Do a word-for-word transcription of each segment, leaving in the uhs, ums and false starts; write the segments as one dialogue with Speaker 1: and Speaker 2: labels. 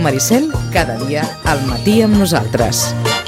Speaker 1: Maricel, cada dia al matí amb nosaltres.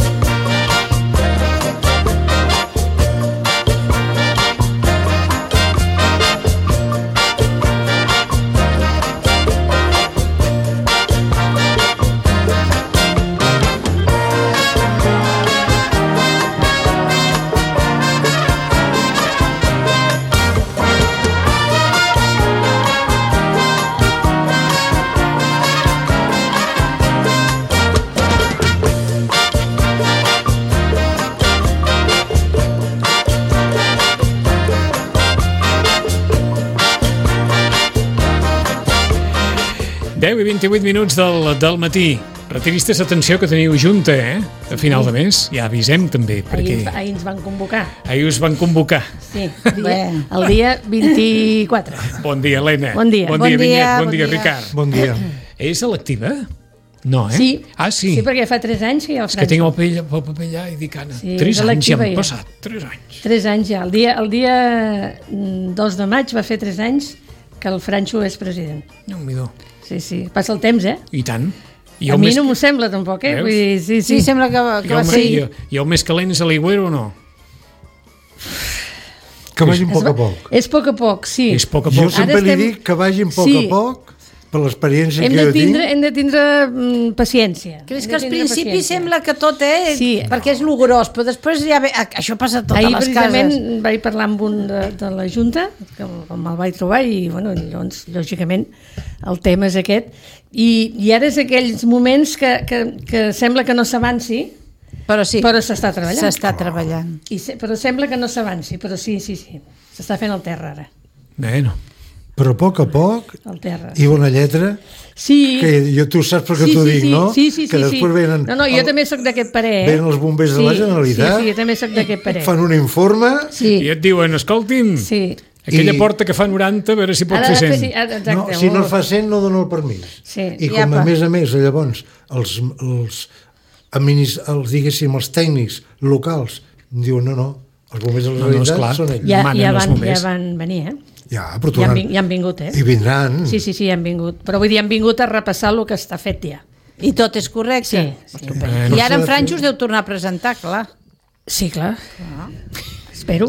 Speaker 2: deu i vint-i-vuit minuts del, del matí. Retiristes, atenció, que teniu junta, eh? A final de mes. Ja avisem, també, perquè...
Speaker 3: Ahir, ahir ens van convocar.
Speaker 2: Ahir us van convocar.
Speaker 3: Sí, el dia, el dia vint-i-quatre.
Speaker 2: Bon dia, Helena.
Speaker 3: Bon dia.
Speaker 2: Bon,
Speaker 3: bon
Speaker 2: dia,
Speaker 3: dia,
Speaker 2: Vinyet. Bon,
Speaker 3: bon
Speaker 2: dia,
Speaker 3: dia,
Speaker 2: Ricard.
Speaker 4: Bon dia.
Speaker 2: És electiva? No, eh?
Speaker 3: Sí.
Speaker 2: Ah, sí.
Speaker 3: Sí, perquè fa tres anys que hi ha el
Speaker 2: És que
Speaker 3: Franco.
Speaker 2: tinc el, pell, el paper allà i dic, Anna,
Speaker 3: Sí,
Speaker 2: tres
Speaker 3: és
Speaker 2: anys ja
Speaker 3: electiva,
Speaker 2: han
Speaker 3: ja.
Speaker 2: passat. Tres anys.
Speaker 3: Tres anys ja. El dia, el dia dos de maig va fer tres anys que el Franco és president.
Speaker 2: No m'hi do.
Speaker 3: Sí, sí. Passa el temps, eh?
Speaker 2: I tant. I
Speaker 3: A
Speaker 2: el
Speaker 3: mi
Speaker 2: més...
Speaker 3: no m'ho sembla, tampoc, eh?
Speaker 2: Veus?
Speaker 3: Vull dir, sí, sí.
Speaker 5: Sí, sembla que, va-
Speaker 2: I
Speaker 5: que va
Speaker 2: el,
Speaker 5: ser...
Speaker 2: i, I el més calent és a l'Higüero o no?
Speaker 4: Que vagin a
Speaker 3: Es
Speaker 4: poc
Speaker 3: va-
Speaker 4: a poc.
Speaker 3: És a poc a poc, sí.
Speaker 2: És poc a
Speaker 4: Jo
Speaker 2: poc.
Speaker 4: sempre
Speaker 3: Ara
Speaker 4: li
Speaker 3: estem-
Speaker 4: dic que vagin a poc
Speaker 3: Sí.
Speaker 4: a poc, per l'experiència
Speaker 3: Hem
Speaker 4: que
Speaker 3: de
Speaker 4: jo
Speaker 3: tindre,
Speaker 4: tinc.
Speaker 3: hem de tindre mm, paciència.
Speaker 5: Que és
Speaker 3: Hem
Speaker 5: que
Speaker 3: de
Speaker 5: al
Speaker 3: tindre
Speaker 5: principi
Speaker 3: paciència.
Speaker 5: sembla que tot, eh?
Speaker 3: Sí.
Speaker 5: Perquè és lo gros, però després ja ve... Això passa a totes
Speaker 3: Ahir,
Speaker 5: les
Speaker 3: precisament,
Speaker 5: cases.
Speaker 3: vaig parlar amb un de, de la Junta, que me'l vaig trobar, i, bueno, llavors, lògicament, el tema és aquest. I, i ara és aquells moments que, que, que sembla que no s'avanci,
Speaker 5: Però sí,
Speaker 3: però s'està treballant.
Speaker 5: s'està treballant.
Speaker 3: I se, però sembla que no s'avanci, però sí, sí, sí. S'està fent el terra, ara.
Speaker 2: Bueno.
Speaker 4: Però a poc a poc,
Speaker 3: El terra.
Speaker 4: i bona lletra,
Speaker 3: Sí.
Speaker 4: que jo, tu saps per què
Speaker 3: sí,
Speaker 4: t'ho
Speaker 3: sí,
Speaker 4: dic,
Speaker 3: sí,
Speaker 4: no?
Speaker 3: Sí, sí, sí.
Speaker 4: Que després
Speaker 3: sí.
Speaker 4: venen...
Speaker 3: No, no, jo
Speaker 4: el-
Speaker 3: també sóc d'aquest parer, eh?
Speaker 4: Venen els bombers de la
Speaker 3: Sí,
Speaker 4: Generalitat,
Speaker 3: Sí, sí, jo també sóc d'aquest parer.
Speaker 4: fan un informe...
Speaker 3: Sí,
Speaker 2: I et diuen, escolti'm,
Speaker 3: sí.
Speaker 2: aquella
Speaker 4: I-
Speaker 2: porta que fa noranta, a veure si pot
Speaker 3: Ara
Speaker 2: fer
Speaker 3: ha de fer-
Speaker 2: cent.
Speaker 3: sí, exacte.
Speaker 4: No, si no es fa cent, no dona el permís.
Speaker 3: Sí.
Speaker 4: I
Speaker 5: Ja,
Speaker 4: com a
Speaker 5: pa.
Speaker 4: més a més, llavors, els, els, administ... els, diguéssim, els tècnics locals diuen, no, no, els bombers de la
Speaker 2: No, no,
Speaker 4: Generalitat
Speaker 2: esclar.
Speaker 4: són ells.
Speaker 3: Ja,
Speaker 2: manen
Speaker 3: ja,
Speaker 2: els
Speaker 3: van, ja
Speaker 2: bombers.
Speaker 3: van venir, eh?
Speaker 4: Ja, però tu
Speaker 3: Ja han,
Speaker 4: van-
Speaker 3: vin- ja han vingut, eh?
Speaker 4: I vindran.
Speaker 3: Sí, sí, sí, han vingut. Però vull dir, han vingut a repassar el que està fet ja.
Speaker 5: I tot és correcte.
Speaker 3: Sí, sí.
Speaker 2: Bueno.
Speaker 5: I ara en
Speaker 4: No s'ha de
Speaker 5: Franco
Speaker 4: fer.
Speaker 5: us deu tornar a presentar, clar.
Speaker 3: Sí, clar. Espero.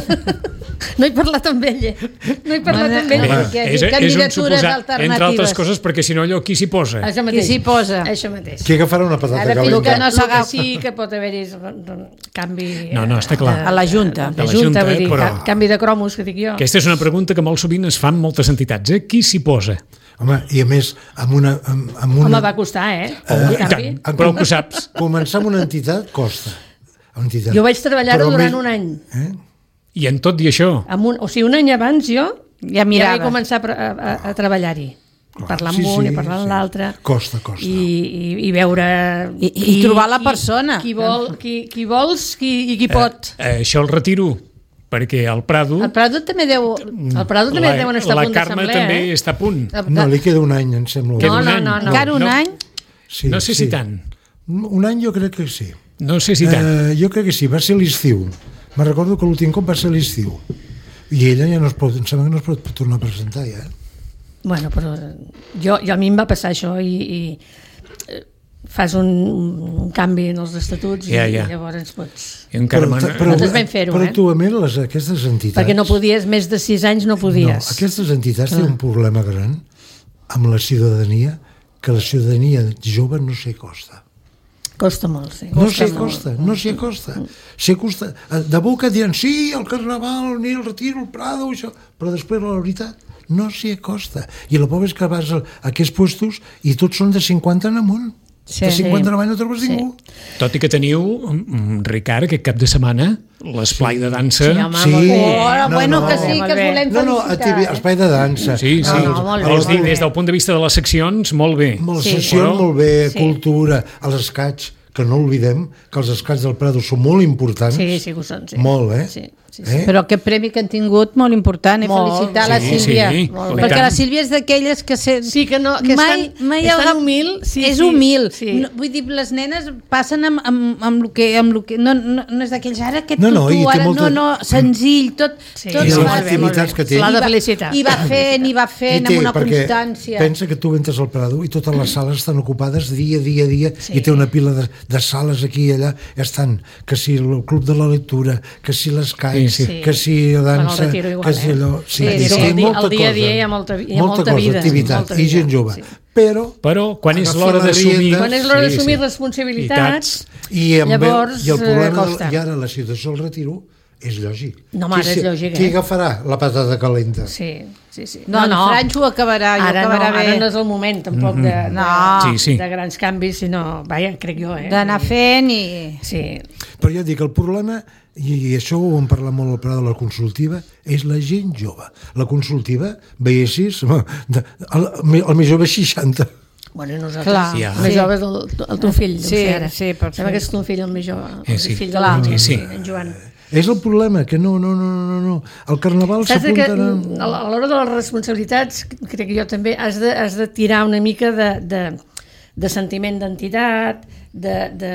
Speaker 3: No he parlat amb ell, eh? No he parlat amb ell.
Speaker 5: Home,
Speaker 3: perquè-
Speaker 5: és- candidatures alternatives.
Speaker 2: entre altres coses, perquè si no allò qui s'hi posa?
Speaker 3: Això
Speaker 5: Qui
Speaker 3: mateix.
Speaker 5: s'hi posa?
Speaker 3: Això mateix.
Speaker 4: Qui agafarà una patata
Speaker 5: Ara
Speaker 4: calenta?
Speaker 5: fico que no
Speaker 3: El que
Speaker 5: s'agafa.
Speaker 3: sí que pot haver-hi és canvi...
Speaker 2: No, no, està clar.
Speaker 3: de-
Speaker 5: A la Junta.
Speaker 3: De
Speaker 2: A la
Speaker 3: Junta,
Speaker 2: Junta,
Speaker 3: vull dir,
Speaker 2: però-
Speaker 3: ca- canvi de cromos, que dic jo.
Speaker 2: Aquesta és una pregunta que molt sovint es fan moltes entitats, eh? Qui s'hi posa?
Speaker 4: Home, i a més, amb una... Amb, amb una...
Speaker 3: Home, va costar, eh? El
Speaker 2: I
Speaker 3: canvi.
Speaker 2: tant, prou que ho saps.
Speaker 4: Començar amb una entitat costa. Una entitat.
Speaker 3: Jo vaig treballar-ho
Speaker 4: Però
Speaker 3: durant
Speaker 4: més-
Speaker 3: un any.
Speaker 4: Eh?
Speaker 2: I en tot i això,
Speaker 3: Amb un, o sigui, un any abans jo
Speaker 5: Ja
Speaker 3: ja
Speaker 5: mirava.
Speaker 3: vaig començar a, a, a, a treballar-hi.
Speaker 4: Clar,
Speaker 3: Parlar amb
Speaker 4: sí,
Speaker 3: un
Speaker 4: sí,
Speaker 3: i parlar amb
Speaker 4: sí.
Speaker 3: l'altre.
Speaker 4: Costa, costa.
Speaker 3: I, i, i veure...
Speaker 5: I- i trobar la persona.
Speaker 3: Qui, vol, qui, qui vols qui, i qui pot.
Speaker 2: eh, això el retiro, perquè al Prado...
Speaker 3: El Prado també deu... El Prado també
Speaker 2: la,
Speaker 3: deuen estar a
Speaker 2: la
Speaker 3: punt
Speaker 2: Carme
Speaker 3: d'assemblea,
Speaker 2: també
Speaker 3: eh?
Speaker 2: està a punt.
Speaker 4: No, li queda un any, em sembla.
Speaker 2: Queda
Speaker 3: No,
Speaker 2: un
Speaker 3: no,
Speaker 2: any.
Speaker 3: no, no.
Speaker 5: Encara un
Speaker 2: no,
Speaker 5: any?
Speaker 4: Sí,
Speaker 2: No sé si tant.
Speaker 4: Un any jo crec que sí.
Speaker 2: No sé si tant.
Speaker 4: Eh, jo crec que sí, va ser l'estiu. Me recordo que l'últim cop va ser l'estiu. I ella ja no es pot, em sembla que no es pot tornar a presentar ja.
Speaker 3: Bueno, però jo, jo a mi em va passar això i, i eh, fas un, un canvi en els estatuts
Speaker 2: Ja,
Speaker 3: i
Speaker 2: ja.
Speaker 3: llavors pots...
Speaker 2: I encara
Speaker 4: Però,
Speaker 2: mana-
Speaker 4: però,
Speaker 3: Nosaltres vam fer-ho,
Speaker 4: però
Speaker 3: eh?
Speaker 4: actualment les, aquestes entitats...
Speaker 3: Perquè no podies, més de sis anys no
Speaker 4: No,
Speaker 3: podies.
Speaker 4: aquestes entitats tenen un problema gran amb la ciutadania, que la ciutadania jove no s'hi acosta.
Speaker 3: Costa molt, sí.
Speaker 4: No s'hi
Speaker 3: molt.
Speaker 4: acosta, no s'hi acosta. S'hi acosta. De boca diuen, sí, el Carnaval, ni el Retiro, el Prado, això, però després la veritat no s'hi acosta. I la pobra és que vas a aquests puestos i tots són de cinquanta en amunt.
Speaker 5: Sí.
Speaker 4: De cinquanta en avall no trobes
Speaker 3: Sí.
Speaker 4: ningú.
Speaker 2: Tot i que teniu, mm, Ricard, aquest cap de setmana, l'esplai de dansa...
Speaker 3: Sí, home,
Speaker 4: Sí.
Speaker 3: molt bé.
Speaker 5: Oh,
Speaker 4: No,
Speaker 5: bueno,
Speaker 4: no.
Speaker 5: que sí, que us volem
Speaker 4: No, no,
Speaker 5: felicitar.
Speaker 4: activi- espai de dansa.
Speaker 2: Sí, sí.
Speaker 3: No, no, molt bé,
Speaker 2: Vols dir,
Speaker 3: molt bé.
Speaker 2: des del punt de vista de les seccions, molt bé.
Speaker 4: Molt
Speaker 3: Sí.
Speaker 4: sessió,
Speaker 2: Però-
Speaker 4: molt bé,
Speaker 3: Sí.
Speaker 4: cultura, a l'escaig, que no oblidem que els escacs del Prado són molt importants.
Speaker 3: Sí, sí que ho són, sí.
Speaker 4: Molt, eh?
Speaker 3: Sí, sí, sí.
Speaker 4: Eh?
Speaker 5: Però aquest premi que han tingut, molt important, eh?
Speaker 3: Molt.
Speaker 5: Felicitar la
Speaker 2: Sí,
Speaker 5: Sílvia.
Speaker 2: sí,
Speaker 3: molt
Speaker 5: Perquè
Speaker 3: bé.
Speaker 5: la Sílvia és d'aquelles que... Se...
Speaker 3: Sí, que no, que
Speaker 5: mai,
Speaker 3: estan,
Speaker 5: mai
Speaker 3: estan
Speaker 5: ha-
Speaker 3: humil. Sí,
Speaker 5: és
Speaker 3: sí,
Speaker 5: humil.
Speaker 3: Sí.
Speaker 5: No, vull dir, les nenes passen amb, amb, amb el que... Amb lo que no, no, no és d'aquells, ara aquest
Speaker 4: No, no,
Speaker 5: tutu,
Speaker 4: i té
Speaker 5: ara
Speaker 4: molta-
Speaker 5: no, no, senzill, tot...
Speaker 3: Sí,
Speaker 5: tot
Speaker 4: I les
Speaker 5: va-
Speaker 4: activitats que té.
Speaker 3: L'ha de
Speaker 5: I va-
Speaker 3: felicitar.
Speaker 5: I va fent, i va fent, amb una
Speaker 4: perquè
Speaker 5: constància.
Speaker 4: pensa que tu entres al Prado i totes les sales estan ocupades dia, dia, dia,
Speaker 3: Sí.
Speaker 4: i té una pila de, de sales aquí i allà, estan, que si el Club de la Lectura, que si l'Escai,
Speaker 2: Sí,
Speaker 3: sí.
Speaker 4: que si la
Speaker 3: Bueno,
Speaker 4: dansa,
Speaker 3: el Retiro igual,
Speaker 4: que si
Speaker 3: eh?
Speaker 4: allò... Sí,
Speaker 5: Sí,
Speaker 4: i
Speaker 5: sí,
Speaker 4: té
Speaker 5: el
Speaker 3: di-
Speaker 4: molta
Speaker 3: el dia a dia
Speaker 4: cosa,
Speaker 3: hi ha molta vi- hi ha
Speaker 4: molta
Speaker 3: molta
Speaker 4: cosa,
Speaker 3: vida,
Speaker 4: activitat,
Speaker 3: molta
Speaker 4: i
Speaker 3: vida,
Speaker 4: gent jove.
Speaker 3: sí.
Speaker 4: Però,
Speaker 2: Però quan és
Speaker 4: Agafar
Speaker 2: l'hora
Speaker 4: la
Speaker 2: d'assumir...
Speaker 4: rienda.
Speaker 3: Quan és l'hora
Speaker 2: Sí,
Speaker 3: d'assumir
Speaker 2: sí.
Speaker 3: responsabilitats...
Speaker 4: i, amb
Speaker 3: Llavors,
Speaker 4: el, i el
Speaker 3: eh,
Speaker 4: problema,
Speaker 3: costa.
Speaker 4: de, i ara la situació del Retiro és lògic.
Speaker 3: No, home, ara
Speaker 4: Qui,
Speaker 3: és lògic,
Speaker 4: Qui
Speaker 3: eh?
Speaker 4: agafarà la patata calenta?
Speaker 3: Sí, sí, sí.
Speaker 5: No, no, el Franxo acabarà, i
Speaker 3: Ara no,
Speaker 5: acabarà bé.
Speaker 3: ara no és el moment tampoc de, de,
Speaker 5: No.
Speaker 2: Sí, sí.
Speaker 3: de grans canvis, sinó, vaja, crec jo, eh?
Speaker 5: D'anar fent i...
Speaker 3: Sí,
Speaker 4: Però ja dic, el problema, i això ho hem parlat molt al Prado de la consultiva, és la gent jove. La consultiva, veiessis, de, el, el més jove és seixanta.
Speaker 3: bueno, nosaltres,
Speaker 5: Clar.
Speaker 2: Ja.
Speaker 3: el més
Speaker 5: Sí.
Speaker 3: jove és el, el teu fill, deu
Speaker 5: Sí,
Speaker 3: ser ara.
Speaker 5: sí, per
Speaker 3: Sembla
Speaker 5: fer.
Speaker 3: que és ton fill el més jove, el
Speaker 2: Eh, sí.
Speaker 3: fill de
Speaker 5: Clar.
Speaker 3: la,
Speaker 2: Sí, sí.
Speaker 3: en Joan.
Speaker 4: És el problema, que no, no, no, no, no. El carnaval
Speaker 3: Saps que
Speaker 4: s'apunten...
Speaker 3: a l'hora de les responsabilitats, crec que jo també, has de, has de tirar una mica de, de, de sentiment d'entitat, de, de,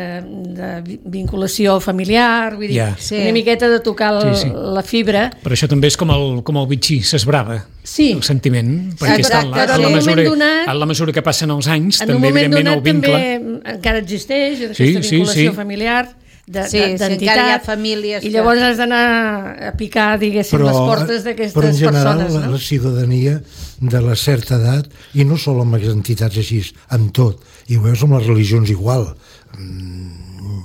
Speaker 3: de vinculació familiar, vull dir,
Speaker 2: Ja.
Speaker 5: Sí.
Speaker 3: una miqueta de tocar el,
Speaker 2: Sí, sí.
Speaker 3: la fibra.
Speaker 2: Però això també és com el, com el bitxí, s'esbrava.
Speaker 3: Sí.
Speaker 2: El sentiment, perquè està en la,
Speaker 3: Exacte,
Speaker 2: en, la
Speaker 3: en un
Speaker 2: mesura,
Speaker 3: moment donat-
Speaker 2: en la mesura que passen els anys,
Speaker 3: En un
Speaker 2: també,
Speaker 3: moment
Speaker 2: evidentment,
Speaker 3: donat
Speaker 2: el vincle...
Speaker 3: també encara existeix aquesta
Speaker 2: Sí, sí,
Speaker 3: vinculació
Speaker 2: sí.
Speaker 3: familiar de,
Speaker 5: Sí,
Speaker 3: de,
Speaker 5: sí,
Speaker 3: d'entitat,
Speaker 5: encara hi ha famílies
Speaker 3: i
Speaker 5: que-
Speaker 3: llavors has d'anar a picar, diguéssim, les portes d'aquestes
Speaker 4: però en general
Speaker 3: persones,
Speaker 4: la,
Speaker 3: no?
Speaker 4: la ciutadania de la certa edat, i no sol amb les entitats així, amb tot, i ho veus amb les religions igual. Mm.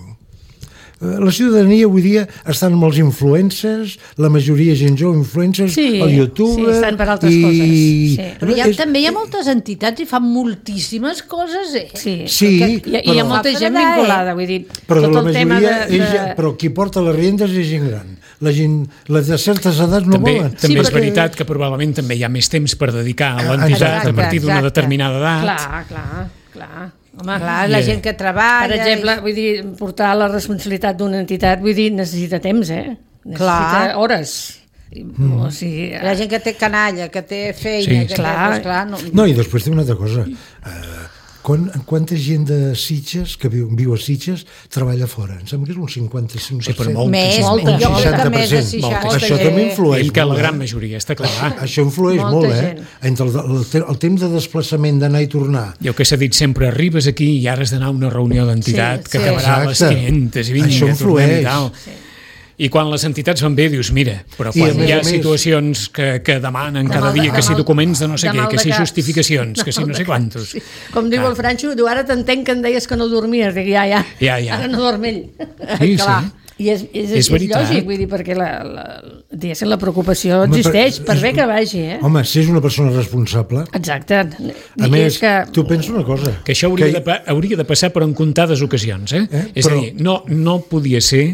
Speaker 4: La ciutadania avui dia estan amb els influencers, la majoria gent jove influencers,
Speaker 3: Sí,
Speaker 4: el YouTube...
Speaker 3: sí, estan per altres
Speaker 4: i...
Speaker 3: coses, sí.
Speaker 5: Però hi ha,
Speaker 4: És-
Speaker 5: també hi ha moltes entitats i fan moltíssimes coses, eh?
Speaker 3: Sí,
Speaker 4: Sí,
Speaker 3: perquè hi, ha- hi ha
Speaker 4: però-
Speaker 3: molta gent
Speaker 5: Fa
Speaker 3: vinculada, vull dir,
Speaker 4: Però
Speaker 3: tot
Speaker 4: la
Speaker 3: el tema
Speaker 4: majoria,
Speaker 3: de... de...
Speaker 4: és, però qui porta les riendes és gent gran. La gent, les de certes edats no
Speaker 2: També,
Speaker 4: volen.
Speaker 2: també
Speaker 3: Sí,
Speaker 2: és
Speaker 3: perquè-
Speaker 2: veritat que probablement també hi ha més temps per dedicar a
Speaker 4: Ah,
Speaker 2: l'entitat
Speaker 4: exacte,
Speaker 2: a partir d'una
Speaker 5: exacte.
Speaker 2: determinada edat.
Speaker 3: Clar, clar, clar. Home,
Speaker 5: Clar, la
Speaker 2: I-
Speaker 5: gent que treballa...
Speaker 3: per exemple, vull dir, portar la responsabilitat d'una entitat, vull dir, necessita temps, eh? Necessita
Speaker 5: Clar.
Speaker 3: hores. Mm. O sigui,
Speaker 5: La gent que té canalla, que té feina...
Speaker 2: Sí,
Speaker 5: que
Speaker 3: clar.
Speaker 5: Té, doncs, clar no...
Speaker 4: No, i després té una altra cosa. Uh, quan, quanta gent de Sitges, que viu, viu a Sitges, treballa fora? Em sembla que és un cinquanta-cinc per cent.
Speaker 2: Sí, però molta
Speaker 5: Més,
Speaker 2: gent,
Speaker 3: molta,
Speaker 5: jo crec que
Speaker 4: seixanta per
Speaker 5: més de
Speaker 4: cent.
Speaker 5: seixanta.
Speaker 4: Això també influeix
Speaker 2: Ell que la
Speaker 4: molt,
Speaker 2: gran
Speaker 4: eh?
Speaker 2: majoria, està clar.
Speaker 4: Això influeix
Speaker 3: Molta
Speaker 4: molt, eh?
Speaker 3: gent.
Speaker 4: Entre el, el, te- el temps de desplaçament d'anar i tornar.
Speaker 2: Jo que s'ha dit sempre, arribes aquí i ara has d'anar a una reunió d'entitat
Speaker 3: Sí,
Speaker 2: que
Speaker 5: sí.
Speaker 2: acabarà a les
Speaker 4: Exacte.
Speaker 2: quinzentes i vinga,
Speaker 4: Això
Speaker 2: tornem
Speaker 4: influeix.
Speaker 2: i tal. I quan les entitats van bé, dius, mira, però
Speaker 4: I,
Speaker 2: quan
Speaker 4: a més
Speaker 2: hi ha
Speaker 4: a més-
Speaker 2: situacions que, que demanen
Speaker 3: De
Speaker 2: cada
Speaker 3: mal de-
Speaker 2: dia,
Speaker 3: de
Speaker 2: que si
Speaker 3: mal-
Speaker 2: documents de no sé
Speaker 3: de
Speaker 2: què,
Speaker 3: mal
Speaker 2: que
Speaker 3: de
Speaker 2: si
Speaker 3: cap.
Speaker 2: justificacions, que si no sé quantos.
Speaker 3: Sí. Com diu
Speaker 2: Ah.
Speaker 3: el Franxo, diu, ara t'entenc que em deies que no dormies. Dic, ja, ja,
Speaker 2: Ja, ja.
Speaker 3: ara no dorm ell.
Speaker 2: Sí,
Speaker 3: Clar.
Speaker 2: sí.
Speaker 3: I és, és, és,
Speaker 2: És
Speaker 3: és
Speaker 2: veritat.
Speaker 3: lògic, vull dir, perquè la, la, diguéssim, la preocupació
Speaker 4: Home,
Speaker 3: existeix,
Speaker 4: per-
Speaker 3: per
Speaker 4: és-
Speaker 3: bé que vagi, eh?
Speaker 4: Home, si és una persona responsable...
Speaker 3: Exacte.
Speaker 4: A
Speaker 3: I
Speaker 4: més,
Speaker 3: és que...
Speaker 4: tu pensa una cosa...
Speaker 2: Que això hauria, de, pa- hauria de passar per en comptades ocasions, eh?
Speaker 4: Eh?
Speaker 2: És
Speaker 4: Però-
Speaker 2: a dir, no, no podia ser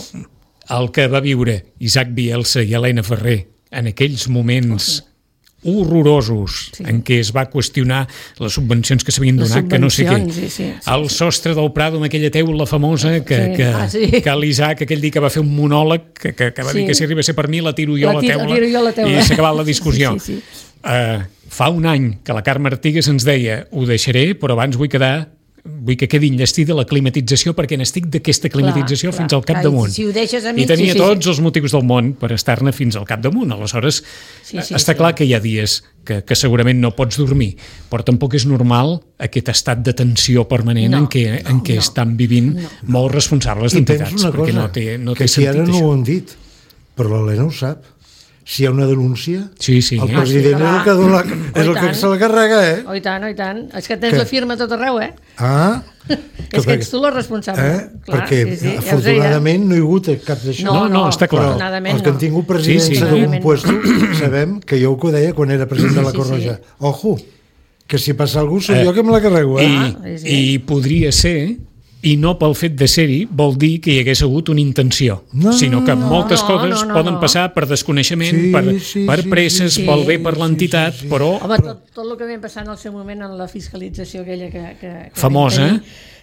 Speaker 2: el que va viure Isaac Bielsa i Helena Ferrer en aquells moments horrorosos sí. en què es va qüestionar les subvencions que s'havien
Speaker 3: Les
Speaker 2: donat, que no sé què.
Speaker 3: subvencions, sí, sí, sí,
Speaker 2: el sostre del Prado amb aquella teula famosa que,
Speaker 3: Sí.
Speaker 2: que,
Speaker 5: Ah, sí.
Speaker 2: que l'Isaac aquell dia que va fer un monòleg que, que, que va
Speaker 3: Sí.
Speaker 2: dir que si arriba a ser per mi la tiro jo
Speaker 3: La
Speaker 2: a la
Speaker 3: tiro-
Speaker 2: teula,
Speaker 3: tiro jo a la teula.
Speaker 2: i s'ha acabat la discussió.
Speaker 3: Sí, sí, sí.
Speaker 2: Uh, fa un any que la Carme Artigas ens deia ho deixaré, però abans vull quedar vull que quedi enllestida la climatització perquè n'estic d'aquesta climatització
Speaker 3: Clar,
Speaker 2: fins
Speaker 3: clar.
Speaker 2: al capdamunt.
Speaker 5: Ai, si ho deixes a
Speaker 2: I
Speaker 5: mig,
Speaker 2: tenia
Speaker 3: sí, sí,
Speaker 2: tots els motius del món per estar-ne fins al capdamunt. Aleshores,
Speaker 3: Sí, sí,
Speaker 2: està
Speaker 3: sí.
Speaker 2: clar que hi ha dies que, que segurament no pots dormir, però tampoc és normal aquest estat de tensió permanent
Speaker 3: No,
Speaker 2: en què, en què
Speaker 3: no.
Speaker 2: estan vivint molts responsables
Speaker 4: I
Speaker 2: d'entitats,
Speaker 4: penso una
Speaker 2: perquè
Speaker 4: cosa,
Speaker 2: no té, no
Speaker 4: que
Speaker 2: té
Speaker 4: si ara
Speaker 2: sentit
Speaker 4: no
Speaker 2: això.
Speaker 4: ho han dit, però l'Helena ho sap. Si hi ha una denúncia,
Speaker 2: Sí, sí.
Speaker 4: el
Speaker 2: eh?
Speaker 4: president
Speaker 3: clar.
Speaker 4: és el que, dona, és
Speaker 3: Oh, i
Speaker 4: el que
Speaker 3: tant.
Speaker 4: se la carrega, eh?
Speaker 3: Oh, i tant, oh, i tant. És que tens
Speaker 4: Que-
Speaker 3: la firma a tot arreu, eh?
Speaker 4: Ah,
Speaker 3: És que ets tu la responsable.
Speaker 4: Eh?
Speaker 3: Clar,
Speaker 4: Perquè
Speaker 3: sí, sí, ja us
Speaker 4: afortunadament no hi ha hagut cap d'això.
Speaker 2: No, no, està clar.
Speaker 4: Però
Speaker 3: Afortunadament
Speaker 4: els que han
Speaker 3: no.
Speaker 4: tingut
Speaker 2: Sí,
Speaker 4: presidència
Speaker 2: sí.
Speaker 4: d'un
Speaker 3: Afortunadament
Speaker 4: puesto sabem que jo que ho deia quan era president de la
Speaker 3: Sí, sí,
Speaker 4: Corroja.
Speaker 3: sí.
Speaker 4: Ojo, que si passa algú sóc
Speaker 2: Eh,
Speaker 4: jo que me la carrego, eh?
Speaker 2: I,
Speaker 3: Ah, sí, sí.
Speaker 2: I podria ser, i no pel fet de ser-hi, vol dir que hi hagués hagut una intenció,
Speaker 4: No,
Speaker 2: sinó que
Speaker 3: no,
Speaker 2: moltes
Speaker 3: no,
Speaker 2: coses
Speaker 3: no, no,
Speaker 2: poden
Speaker 3: no.
Speaker 2: passar per desconeixement,
Speaker 4: Sí,
Speaker 2: per,
Speaker 4: sí,
Speaker 2: per
Speaker 4: sí,
Speaker 2: presses,
Speaker 3: sí,
Speaker 2: pel
Speaker 3: sí,
Speaker 2: bé per
Speaker 4: sí,
Speaker 2: l'entitat,
Speaker 4: sí, sí.
Speaker 2: però
Speaker 3: Home, tot, tot el que vam passar en el seu moment en la fiscalització aquella que, que, que
Speaker 2: Famosa,
Speaker 3: vam tenir,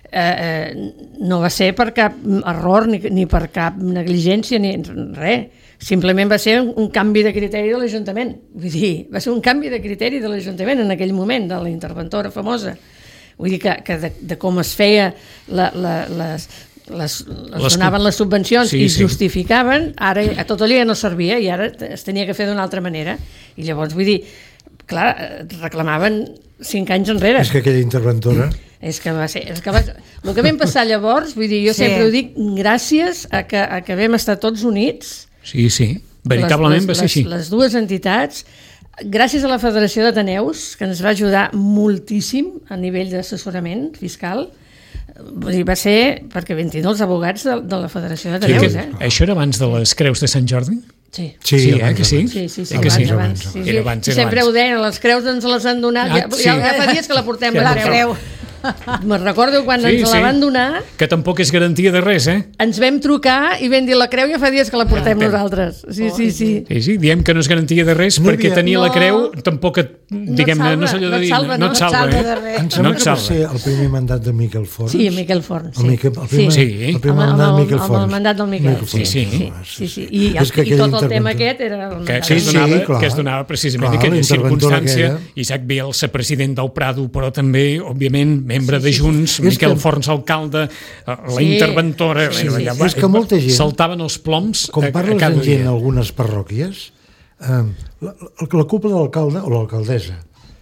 Speaker 3: eh, eh, no va ser per cap error ni, ni per cap negligència ni res. Simplement va ser un, un canvi de criteri de l'Ajuntament. Vull dir, va ser un canvi de criteri de l'Ajuntament en aquell moment, de la interventora famosa. Vull dir que, que de, de com es feia la, la, les, les, les, les donaven les subvencions sí, i sí. justificaven, ara a tot allò ja no servia i ara es tenia que fer d'una altra manera. I llavors, vull dir, clar, reclamaven cinc anys enrere.
Speaker 4: És que aquella interventora...
Speaker 3: És que va ser... És que va, el que vam passar llavors, vull dir, jo sí. sempre ho dic, gràcies a que, a que vam estar tots units.
Speaker 2: Sí, sí, veritablement
Speaker 3: les, les,
Speaker 2: va ser així.
Speaker 3: Les, les dues entitats, gràcies a la Federació d'Ateneus, que ens va ajudar moltíssim a nivell d'assessorament fiscal, vull dir, va ser perquè vint-i-nou els abogats de, de la Federació d'Ateneus.
Speaker 2: Sí,
Speaker 3: eh?
Speaker 2: Això era abans de les Creus de Sant Jordi?
Speaker 3: Sí.
Speaker 4: Sí,
Speaker 2: sí,
Speaker 4: abans,
Speaker 2: eh, que sí?
Speaker 3: Sí, sí, sí,
Speaker 2: eh, que
Speaker 3: abans,
Speaker 2: sí.
Speaker 3: abans. Sí, sí.
Speaker 2: Era abans, era
Speaker 3: sempre
Speaker 2: abans.
Speaker 3: ho deien, les creus ens les han donat,
Speaker 2: Ah,
Speaker 3: ja,
Speaker 2: sí.
Speaker 3: ja, ja fa dies que la portem
Speaker 2: Sí,
Speaker 3: la
Speaker 2: la
Speaker 3: creu. Me'n recordo quan
Speaker 2: Sí,
Speaker 3: ens
Speaker 2: sí.
Speaker 3: la van donar,
Speaker 2: Que tampoc és garantia de res, eh?
Speaker 3: ens vam trucar i vam dir la creu ja fa dies que la portem
Speaker 2: Ah,
Speaker 3: nosaltres. Sí, sí, sí.
Speaker 2: Sí, sí, diem que no és garantia de res
Speaker 4: No
Speaker 2: perquè
Speaker 4: havia-
Speaker 2: tenir la
Speaker 3: No.
Speaker 2: creu tampoc et, diguem-ne, no és allò
Speaker 3: no
Speaker 2: de
Speaker 3: et
Speaker 2: dir,
Speaker 3: salva,
Speaker 2: no et salva,
Speaker 5: salva
Speaker 2: eh?
Speaker 5: de res.
Speaker 4: Em
Speaker 2: No
Speaker 4: sembla
Speaker 2: et
Speaker 4: que va
Speaker 2: salva.
Speaker 4: ser el primer mandat de Miquel Forns.
Speaker 3: Sí, Miquel Forn. Sí.
Speaker 4: El, Miquel, el, primer,
Speaker 2: Sí.
Speaker 4: el primer
Speaker 3: Amb-
Speaker 4: mandat
Speaker 3: amb
Speaker 4: de
Speaker 3: el-
Speaker 4: Miquel
Speaker 3: amb
Speaker 4: Forns.
Speaker 3: el mandat del Miquel.
Speaker 2: Sí, sí.
Speaker 3: Sí, sí, sí. I,
Speaker 4: És que
Speaker 3: i
Speaker 4: aquell
Speaker 3: tot el tema
Speaker 4: interventor-
Speaker 3: aquest era el
Speaker 2: Que,
Speaker 3: mandat
Speaker 2: que, es
Speaker 4: Sí,
Speaker 2: donava,
Speaker 4: sí, clar.
Speaker 2: que es donava precisament
Speaker 4: Clar,
Speaker 2: aquella
Speaker 4: la interventora
Speaker 2: circumstància.
Speaker 4: aquella.
Speaker 2: Isaac Bielsa, president del Prado, però també, òbviament, membre
Speaker 3: Sí,
Speaker 2: de
Speaker 3: sí, sí.
Speaker 2: Junts,
Speaker 4: És
Speaker 2: Miquel
Speaker 4: que-
Speaker 2: Forns, alcalde, la
Speaker 3: Sí.
Speaker 2: interventora...
Speaker 3: Sí, sí,
Speaker 2: allà
Speaker 3: sí.
Speaker 2: va-
Speaker 4: És que molta gent-
Speaker 2: saltaven els ploms
Speaker 4: Com
Speaker 2: a, a
Speaker 4: parles
Speaker 2: cada
Speaker 4: amb gent en
Speaker 2: dia.
Speaker 4: algunes parròquies, eh, la, la, la culpa de l'alcalde o l'alcaldessa,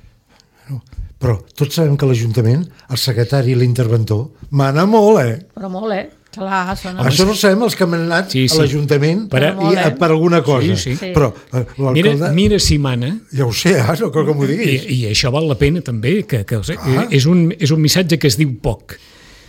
Speaker 4: no, però tots sabem que l'Ajuntament, el secretari i l'interventor, mana molt, eh?
Speaker 3: Però molt, eh?
Speaker 5: Clar, són
Speaker 4: Això no sabem els que hem anat
Speaker 2: Sí, sí.
Speaker 4: a l'Ajuntament
Speaker 2: Per a-
Speaker 4: i, eh, per alguna cosa.
Speaker 2: Sí, sí.
Speaker 3: Sí.
Speaker 4: Però eh,
Speaker 2: Mira,
Speaker 4: l'alcalde...
Speaker 2: mira si mana,
Speaker 4: Ja ho sé, ah, no cal que m'ho
Speaker 2: i,
Speaker 4: diguis.
Speaker 2: i això val la pena també, que, que els-
Speaker 4: Ah.
Speaker 2: és, un, és un missatge que es diu poc.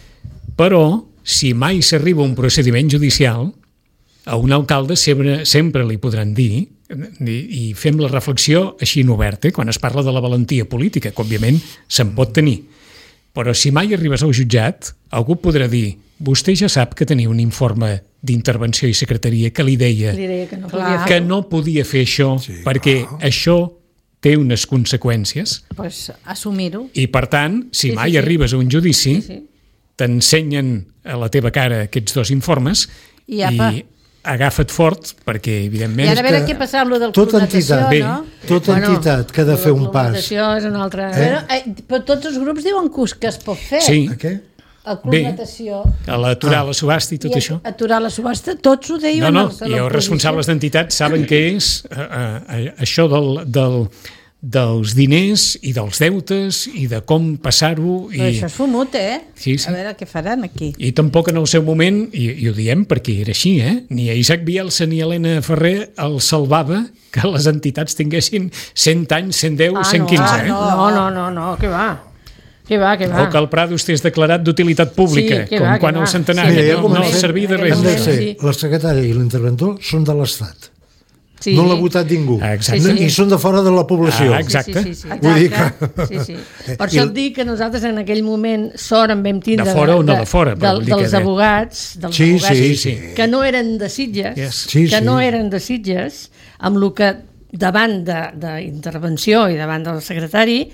Speaker 2: Però, si mai s'arriba a un procediment judicial, a un alcalde sempre, sempre li podran dir, i, i fem la reflexió així en obert, eh, quan es parla de la valentia política, que òbviament se'n pot tenir. Però si mai arribes al jutjat, algú podrà dir, vostè ja sap que tenia un informe d'intervenció i secretaria que li deia
Speaker 3: Li deia que no
Speaker 5: Clar.
Speaker 3: podia fer.
Speaker 2: que no podia fer això
Speaker 4: Sí,
Speaker 2: perquè això té unes conseqüències
Speaker 5: pues, assumir-ho.
Speaker 2: i, per tant, si
Speaker 3: Sí, sí,
Speaker 2: mai
Speaker 3: sí.
Speaker 2: arribes a un judici,
Speaker 3: Sí, sí.
Speaker 2: t'ensenyen a la teva cara aquests dos informes
Speaker 5: I apa.
Speaker 2: i agafa't fort perquè,
Speaker 5: I
Speaker 2: evidentment...
Speaker 5: ara a veure
Speaker 4: que
Speaker 5: què passa amb lo del
Speaker 4: tota
Speaker 5: clonatació,
Speaker 4: entitat,
Speaker 2: Bé.
Speaker 5: no?
Speaker 4: Tota entitat que ha de fer un pas...
Speaker 3: Això és una altra...
Speaker 4: Eh?
Speaker 5: Però, eh, però tots els grups diuen que, us- que es pot fer.
Speaker 2: Sí,
Speaker 4: A què?
Speaker 5: La clonatació.
Speaker 2: a l'aturar la subhasta i tot
Speaker 5: I
Speaker 2: això.
Speaker 5: aturar la subhasta, tots ho
Speaker 2: No,
Speaker 5: deien.
Speaker 2: no,
Speaker 5: els de
Speaker 2: i els
Speaker 5: l'oposició.
Speaker 2: responsables d'entitats saben què és eh, eh, això del, del, dels diners i dels deutes i de com passar-ho
Speaker 5: Però
Speaker 2: i,
Speaker 5: això és fumut, eh?
Speaker 2: Sí, sí.
Speaker 5: A veure què faran aquí.
Speaker 2: i tampoc en el seu moment, i, i ho diem perquè era així, eh? ni a Isaac Bielsa ni a Helena Ferrer el salvava que les entitats tinguessin cent anys, cent deu, cent quinze.
Speaker 3: Ah,
Speaker 2: eh?
Speaker 3: no, no, no, no, què va? Què va, què va?
Speaker 2: O que el Prado estés declarat d'utilitat pública,
Speaker 3: Sí, que
Speaker 2: com
Speaker 3: va, que
Speaker 2: quan
Speaker 3: va.
Speaker 2: el centenari,
Speaker 4: Mira, ja
Speaker 2: no, no
Speaker 4: comencem.
Speaker 2: servia de
Speaker 3: En
Speaker 2: res.
Speaker 4: Han de
Speaker 3: Sí,
Speaker 4: ser,
Speaker 3: sí.
Speaker 4: la secretària i l'interventor són de l'Estat.
Speaker 3: Sí.
Speaker 4: No l'ha votat ningú.
Speaker 2: Ah, exacte.
Speaker 4: No, I són de fora de la població.
Speaker 2: Ah, exacte.
Speaker 3: Sí, sí, sí, sí.
Speaker 4: Vull dir que...
Speaker 3: Sí, sí.
Speaker 4: Eh,
Speaker 3: Per
Speaker 4: i
Speaker 3: això
Speaker 4: el-
Speaker 3: et dic que nosaltres en aquell moment sort en vam tindre
Speaker 2: De fora o no de fora, però
Speaker 3: del,
Speaker 2: vull dir que
Speaker 3: dels
Speaker 2: de-
Speaker 3: abogats, dels
Speaker 4: Sí,
Speaker 3: abogats
Speaker 4: sí,
Speaker 2: sí.
Speaker 3: que no eren de Sitges,
Speaker 2: Yes.
Speaker 4: Sí,
Speaker 3: que
Speaker 4: sí.
Speaker 3: no eren de Sitges, amb el que davant d'intervenció i davant del secretari